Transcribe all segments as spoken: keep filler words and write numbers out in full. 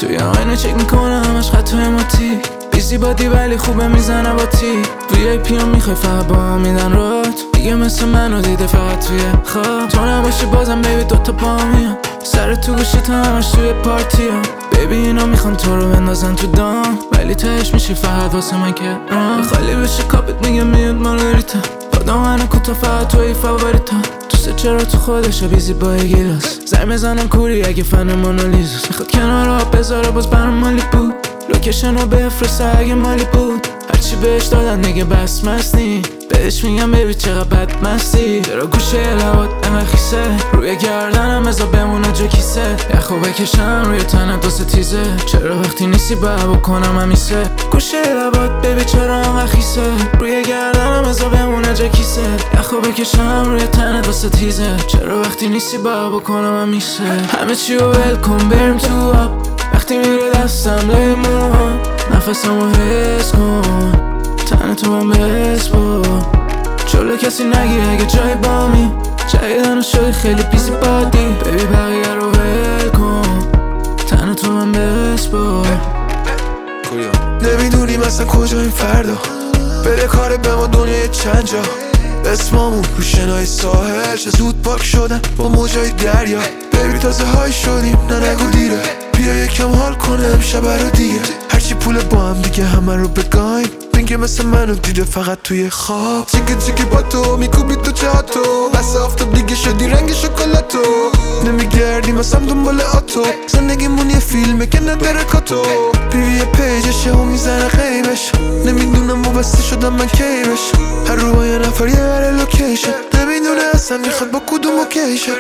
توی آینه چک میکنه همش خطای ماتی بیزی بادی ولی خوبه میزنه با تی وی ای پی هم میخوای فقط با هم میدن رات دیگه مثل منو دیده فقط توی خواب تو نباشی بازم بیبی دوتا پا میان سر تو گوشی تو همش توی پارتی ها بیبی اینا میخوان تو رو بندازن تو دام ولی تهش میشی فقط واسه من که خالی بشه کاپت میگه میاد مارگریتا با من کوتا فقط توی فاوریتا دوست چرا تو خودش بیزی با گیلاس زنگ بزنم کوری اگه فن مونالیزاست میخواد کنار آب بذاره باز برام مالی بود لوکیشن رو بفرسته اگه مالی بود هرچی بهش دادن نگه بس مستی بهش میگم بیبی چقدر بد مستی چرا گوشه لبات انقدر خیسه روی گردنم ازا بمونه جو کیسه یخو بکشم روی تنت واسه تیزه چرا وقتی نیستی باید بکنم همیشه گوشه لبات بیبی چرا انقدر خیسه روی گردنم ازا بمونه جو کیسه یخو بکشم روی تنت واسه تیزه چرا وقتی نیستی باید بکنم همیشه همه چی رو ول کن بریم تو آب وقتی میره دستم لای موها نفسمو حس کن تن تو هم بسپر جلو کسی نگیر اگه جای بامی جایدن شدی خیلی پیسی بادی بیبی بقیه رو ول کن تن تو هم بسپر نمیدونیم اصلا کجاییم فردا بده کاره به ما دنیای چند جا اسممون رو شنای ساحل چه زود پاک شدن با موجای دریا بیبی تازه های شدیم نه نگو دیره بیا یکم حال کنه امشب رو دیگه هرچی پول با هم دیگه همه رو بگایم میگه مثل منو دیده فقط توی خواب چیکی چیکی با تو میکوبی تو چهاتو بس آفتاب دیگه شدی رنگ شکلاتو نمیگردیم اصلا دنبال آتو زندگیمون یه فیلمه که نداره کاتو بیبی یه پیجشه و میزنه غیبش نمیدونم وابسته شدم من کیبش هر رو با یه نفر یه بره لوکیشن نمیدونه اصلا میخواد با کدوم اوکیشن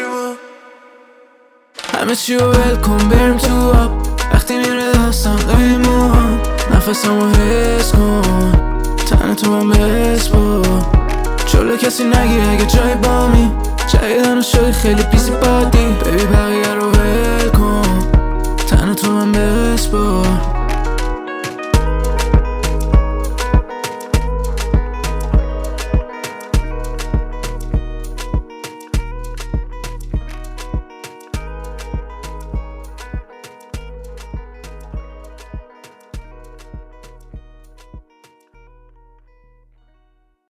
همه چی رو ول کن بریم تو آب وقتی میره دستم لای موهام نفسمو حس کن تن تو هم بسپر جلو کسی نگیر اگه جای بامی جایدن شدی خیلی پیسی بادی بیبی بقیه رو ول کن تن تو هم بسپر